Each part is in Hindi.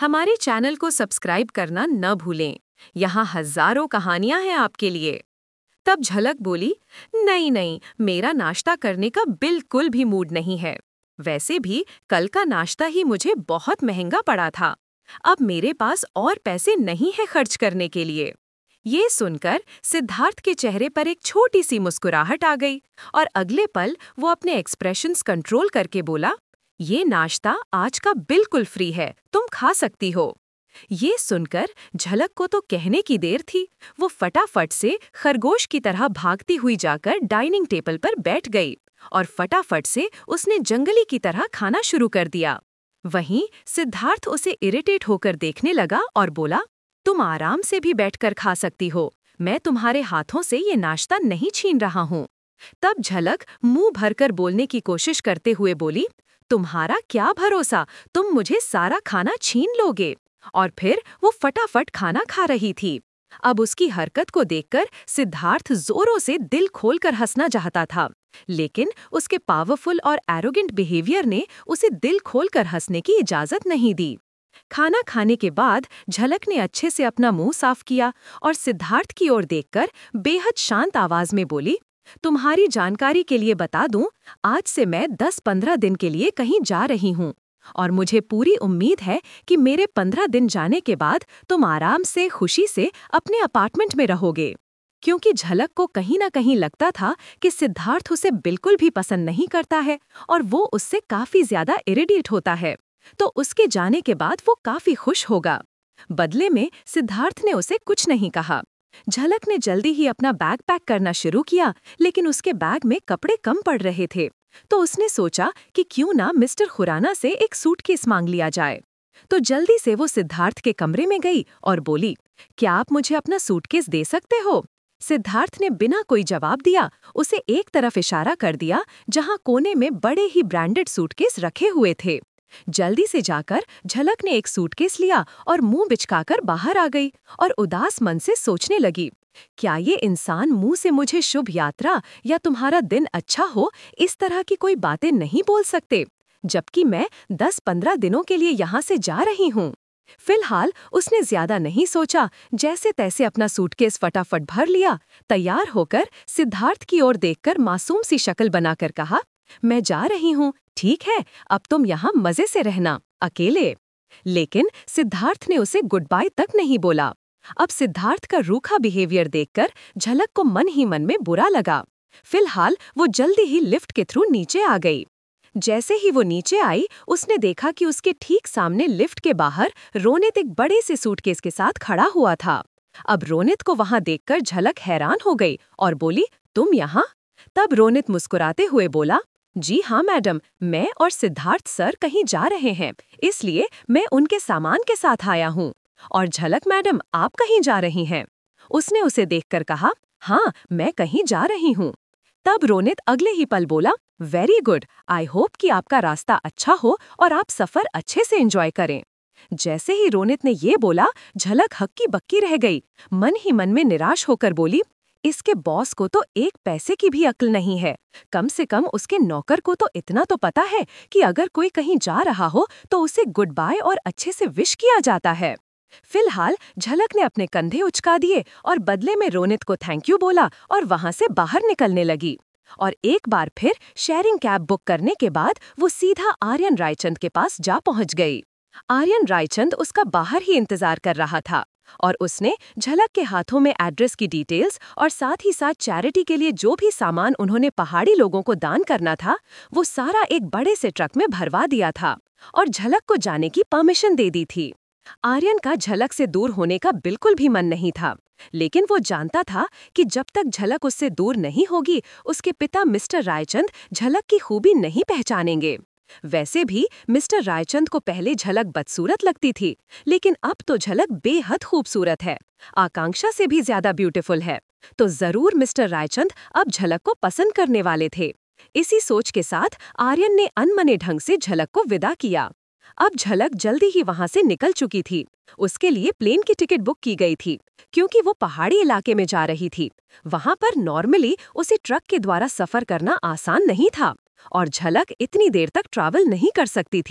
हमारे चैनल को सब्सक्राइब करना न भूलें। यहाँ हजारों कहानियां हैं आपके लिए। तब झलक बोली, नहीं नहीं, मेरा नाश्ता करने का बिल्कुल भी मूड नहीं है। वैसे भी कल का नाश्ता ही मुझे बहुत महंगा पड़ा था। अब मेरे पास और पैसे नहीं है खर्च करने के लिए। ये सुनकर सिद्धार्थ के चेहरे पर एक छोटी सी मुस्कुराहट आ गई और अगले पल वो अपने एक्सप्रेशंस कंट्रोल करके बोला, ये नाश्ता आज का बिल्कुल फ्री है, तुम खा सकती हो। ये सुनकर झलक को तो कहने की देर थी। वो फटाफट से खरगोश की तरह भागती हुई जाकर डाइनिंग टेबल पर बैठ गई और फटाफट से उसने जंगली की तरह खाना शुरू कर दिया। वहीं सिद्धार्थ उसे इरिटेट होकर देखने लगा और बोला, तुम आराम से भी बैठकर खा सकती हो, मैं तुम्हारे हाथों से ये नाश्ता नहीं छीन रहा हूँ। तब झलक मुंह भरकर बोलने की कोशिश करते हुए बोली, तुम्हारा क्या भरोसा, तुम मुझे सारा खाना छीन लोगे। और फिर वो फटाफट खाना खा रही थी। अब उसकी हरकत को देखकर सिद्धार्थ जोरों से दिल खोलकर हंसना चाहता था, लेकिन उसके पावरफुल और एरोगेंट बिहेवियर ने उसे दिल खोलकर हंसने की इजाजत नहीं दी। खाना खाने के बाद झलक ने अच्छे से अपना मुंह साफ किया और सिद्धार्थ की ओर देखकर बेहद शांत आवाज में बोली, तुम्हारी जानकारी के लिए बता दूं, आज से मैं 10-15 दिन के लिए कहीं जा रही हूँ और मुझे पूरी उम्मीद है कि मेरे 15 दिन जाने के बाद तुम आराम से खुशी से अपने अपार्टमेंट में रहोगे। क्योंकि झलक को कहीं ना कहीं लगता था कि सिद्धार्थ उसे बिल्कुल भी पसंद नहीं करता है और वो उससे काफी ज्यादा इरिटेट होता है, तो उसके जाने के बाद वो काफी खुश होगा। बदले में सिद्धार्थ ने उसे कुछ नहीं कहा। झलक ने जल्दी ही अपना बैग पैक करना शुरू किया, लेकिन उसके बैग में कपड़े कम पड़ रहे थे, तो उसने सोचा कि क्यों ना मिस्टर खुराना से एक सूटकेस मांग लिया जाए। तो जल्दी से वो सिद्धार्थ के कमरे में गई और बोली, क्या आप मुझे अपना सूटकेस दे सकते हो? सिद्धार्थ ने बिना कोई जवाब दिया उसे एक तरफ इशारा कर दिया जहां कोने में बड़े ही ब्रांडेड सूटकेस रखे हुए थे। जल्दी से जाकर झलक ने एक सूटकेस लिया और मुंह बिचकाकर बाहर आ गई और उदास मन से सोचने लगी, क्या ये इंसान मुंह से मुझे शुभ यात्रा या तुम्हारा दिन अच्छा हो इस तरह की कोई बातें नहीं बोल सकते, जबकि मैं 10-15 दिनों के लिए यहाँ से जा रही हूँ। फिलहाल उसने ज्यादा नहीं सोचा, जैसे तैसे अपना सूटकेस फटाफट भर लिया। तैयार होकर सिद्धार्थ की ओर देखकर मासूम सी शक्ल बनाकर कहा, मैं जा रही हूँ, ठीक है, अब तुम यहाँ मजे से रहना, अकेले। लेकिन सिद्धार्थ ने उसे गुड बाय तक नहीं बोला। अब सिद्धार्थ का रूखा बिहेवियर देखकर झलक को मन ही मन में बुरा लगा। फिलहाल वो जल्दी ही लिफ्ट के थ्रू नीचे आ गई। जैसे ही वो नीचे आई, उसने देखा कि उसके ठीक सामने लिफ्ट के बाहर रोनित एक बड़े से सूटकेस के साथ खड़ा हुआ था। अब रोनित को वहां देखकर झलक हैरान हो गई और बोली, तुम यहाँ? तब रोनित मुस्कुराते हुए बोला, जी हाँ मैडम, मैं और सिद्धार्थ सर कहीं जा रहे हैं, इसलिए मैं उनके सामान के साथ आया हूँ। और झलक मैडम, आप कहीं जा रही हैं? उसने उसे देखकर कहा, हाँ, मैं कहीं जा रही हूँ। तब रोनित अगले ही पल बोला, वेरी गुड, आई होप कि आपका रास्ता अच्छा हो और आप सफर अच्छे से एंजॉय करें। जैसे ही रोनित ने ये बोला, झलक हक्की बक्की रह गई। मन ही मन में निराश होकर बोली, इसके बॉस को तो एक पैसे की भी अक्ल नहीं है। कम से कम उसके नौकर को तो इतना तो पता है कि अगर कोई कहीं जा रहा हो तो उसे गुड बाय और अच्छे से विश किया जाता है। फिलहाल झलक ने अपने कंधे उचका दिए और बदले में रोनित को थैंक यू बोला और वहां से बाहर निकलने लगी। और एक बार फिर शेयरिंग कैब बुक करने के बाद वो सीधा आर्यन रायचंद के पास जा पहुंच गई। आर्यन रायचंद उसका बाहर ही इंतजार कर रहा था और उसने झलक के हाथों में एड्रेस की डिटेल्स और साथ ही साथ चैरिटी के लिए जो भी सामान उन्होंने पहाड़ी लोगों को दान करना था, वो सारा एक बड़े से ट्रक में भरवा दिया था और झलक को जाने की परमिशन दे दी थी। आर्यन का झलक से दूर होने का बिल्कुल भी मन नहीं था, लेकिन वो जानता था कि जब तक झलक उससे दूर नहीं होगी, उसके पिता मिस्टर रायचंद झलक की खूबी नहीं पहचानेंगे। वैसे भी मिस्टर रायचंद को पहले झलक बदसूरत लगती थी, लेकिन अब तो झलक बेहद खूबसूरत है, आकांक्षा से भी ज्यादा ब्यूटीफुल है। तो जरूर मिस्टर रायचंद अब झलक को पसंद करने वाले थे। इसी सोच के साथ आर्यन ने अनमने ढंग से झलक को विदा किया। अब झलक जल्दी ही वहां से निकल चुकी थी। उसके लिए प्लेन की टिकट बुक की गई थी, क्योंकि वो पहाड़ी इलाके में जा रही थी। वहां पर नॉर्मली उसे ट्रक के द्वारा सफर करना आसान नहीं था और झलक इतनी देर तक ट्रैवल नहीं कर सकती थी।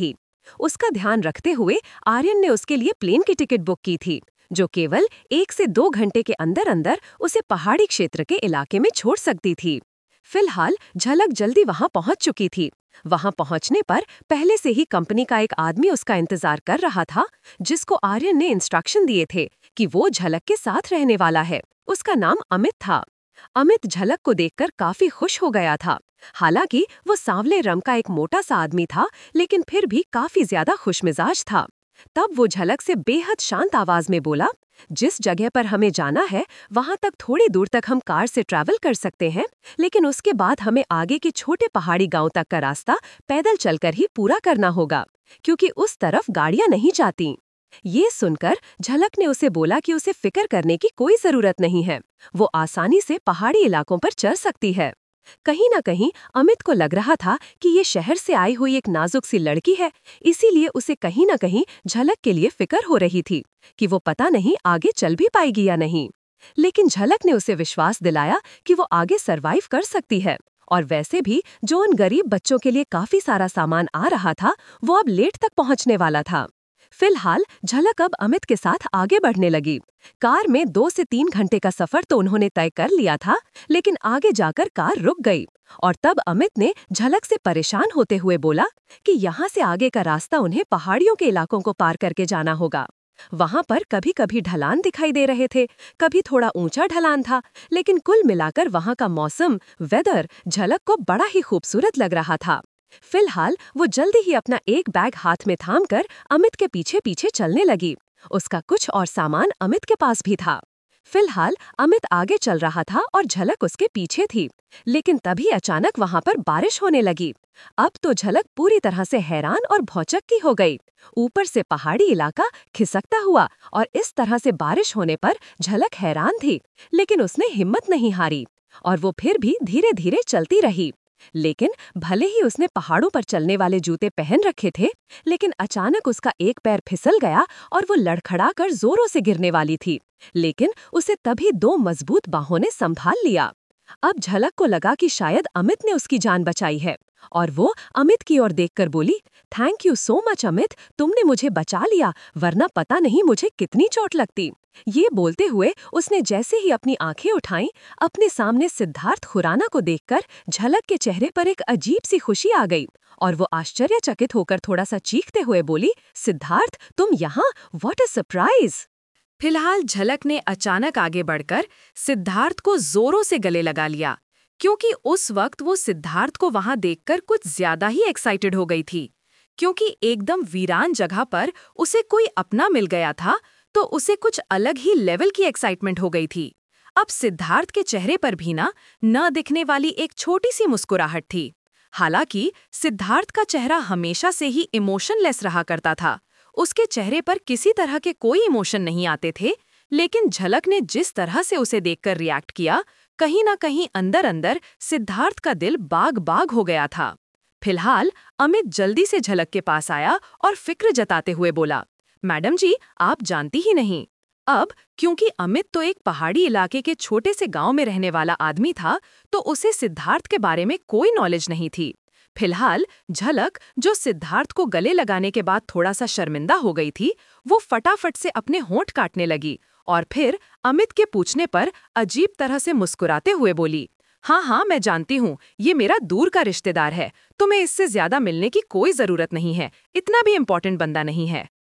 उसका ध्यान रखते हुए आर्यन ने उसके लिए प्लेन की टिकट बुक की थी, जो केवल 1 से 2 घंटे के अंदर अंदर उसे पहाड़ी क्षेत्र के इलाके में छोड़ सकती थी। फिलहाल झलक जल्दी वहां पहुंच चुकी थी। वहां पहुंचने पर पहले से ही कंपनी का एक आदमी उसका इंतजार कर रहा था, जिसको आर्यन ने इंस्ट्रक्शन दिए थे कि वो झलक के साथ रहने वाला है। उसका नाम अमित था। अमित झलक को देखकर काफी खुश हो गया था। हालांकि वो सांवले रंग का एक मोटा सा आदमी था, लेकिन फिर भी काफी ज्यादा खुशमिजाज था। तब वो झलक से बेहद शांत आवाज में बोला, जिस जगह पर हमें जाना है वहां तक थोड़ी दूर तक हम कार से ट्रैवल कर सकते हैं, लेकिन उसके बाद हमें आगे के छोटे पहाड़ी गांव तक का रास्ता पैदल चलकर ही पूरा करना होगा, क्योंकि उस तरफ गाड़ियां नहीं जाती। ये सुनकर झलक ने उसे बोला कि उसे फिक्र करने की कोई जरूरत नहीं है, वो आसानी से पहाड़ी इलाकों पर चल सकती है। कहीं न कहीं अमित को लग रहा था कि ये शहर से आई हुई एक नाजुक सी लड़की है, इसीलिए उसे कहीं न कहीं झलक के लिए फिक्र हो रही थी कि वो पता नहीं आगे चल भी पाएगी या नहीं। लेकिन झलक ने उसे विश्वास दिलाया कि वो आगे सरवाइव कर सकती है, और वैसे भी जो उन गरीब बच्चों के लिए काफी सारा सामान आ रहा था, वो अब लेट तक पहुंचने वाला था। फिलहाल झलक अब अमित के साथ आगे बढ़ने लगी। कार में 2 से 3 घंटे का सफर तो उन्होंने तय कर लिया था, लेकिन आगे जाकर कार रुक गई, और तब अमित ने झलक से परेशान होते हुए बोला कि यहाँ से आगे का रास्ता उन्हें पहाड़ियों के इलाकों को पार करके जाना होगा। वहाँ पर कभी कभी ढलान दिखाई दे रहे थे, कभी थोड़ा ऊंचा ढलान था, लेकिन कुल मिलाकर वहाँ का मौसम, वेदर झलक को बड़ा ही खूबसूरत लग रहा था। फिलहाल वो जल्दी ही अपना एक बैग हाथ में थामकर अमित के पीछे पीछे चलने लगी। उसका कुछ और सामान अमित के पास भी था। फिलहाल अमित आगे चल रहा था और झलक उसके पीछे थी, लेकिन तभी अचानक वहां पर बारिश होने लगी। अब तो झलक पूरी तरह से हैरान और भौचक्की हो गई। ऊपर से पहाड़ी इलाका खिसकता हुआ, और इस तरह से बारिश होने पर झलक हैरान थी, लेकिन उसने हिम्मत नहीं हारी, और वो फिर भी धीरे धीरे चलती रही। लेकिन भले ही उसने पहाड़ों पर चलने वाले जूते पहन रखे थे, लेकिन अचानक उसका एक पैर फिसल गया और वो लड़खड़ाकर जोरों से गिरने वाली थी, लेकिन उसे तभी 2 मजबूत बाहों ने संभाल लिया। अब झलक को लगा कि शायद अमित ने उसकी जान बचाई है, और वो अमित की ओर देखकर बोली, thank you so much Amit, तुमने मुझे बचा लिया, वरना पता नहीं मुझे कितनी चोट लगती। ये बोलते हुए उसने जैसे ही अपनी आंखें उठाईं, अपने सामने सिद्धार्थ खुराना को देखकर झलक के चेहरे पर एक अजीब सी खुशी आ गई, और वो आश्चर्यचकित होकर थोड़ा सा चीखते हुए बोली, सिद्धार्थ तुम यहाँ, व्हाट अ सरप्राइज। फिलहाल झलक ने अचानक आगे बढ़कर सिद्धार्थ को जोरों से गले लगा लिया, क्योंकि उस वक्त वो सिद्धार्थ को वहां देखकर कुछ ज्यादा ही एक्साइटेड हो गई थी। क्योंकि एकदम वीरान जगह पर उसे कोई अपना मिल गया था, तो उसे कुछ अलग ही लेवल की एक्साइटमेंट हो गई थी। अब सिद्धार्थ के चेहरे पर भी न दिखने वाली एक छोटी सी मुस्कुराहट थी। हालांकि सिद्धार्थ का चेहरा हमेशा से ही इमोशनलेस रहा करता था, उसके चेहरे पर किसी तरह के कोई इमोशन नहीं आते थे, लेकिन झलक ने जिस तरह से उसे देखकर रिएक्ट किया, कहीं ना कहीं अंदर अंदर सिद्धार्थ का दिल बाग बाग हो गया था। फिलहाल अमित जल्दी से झलक के पास आया और फिक्र जताते हुए बोला, मैडम जी आप जानती ही नहीं। अब क्योंकि अमित तो एक पहाड़ी इलाके के छोटे से गांव में रहने वाला आदमी था, तो उसे सिद्धार्थ के बारे में कोई नॉलेज नहीं थी। फिलहाल झलक, जो सिद्धार्थ को गले लगाने के बाद थोड़ा सा शर्मिंदा हो गई थी, वो फटाफट से अपने होंठ काटने लगी, और फिर अमित के पूछने पर अजीब तरह से मुस्कुराते हुए बोली, हाँ हाँ मैं जानती हूँ, ये मेरा दूर का रिश्तेदार है, तुम्हें इससे ज्यादा मिलने की कोई जरूरत नहीं है, इतना भी इम्पोर्टेंट बंदा नहीं है।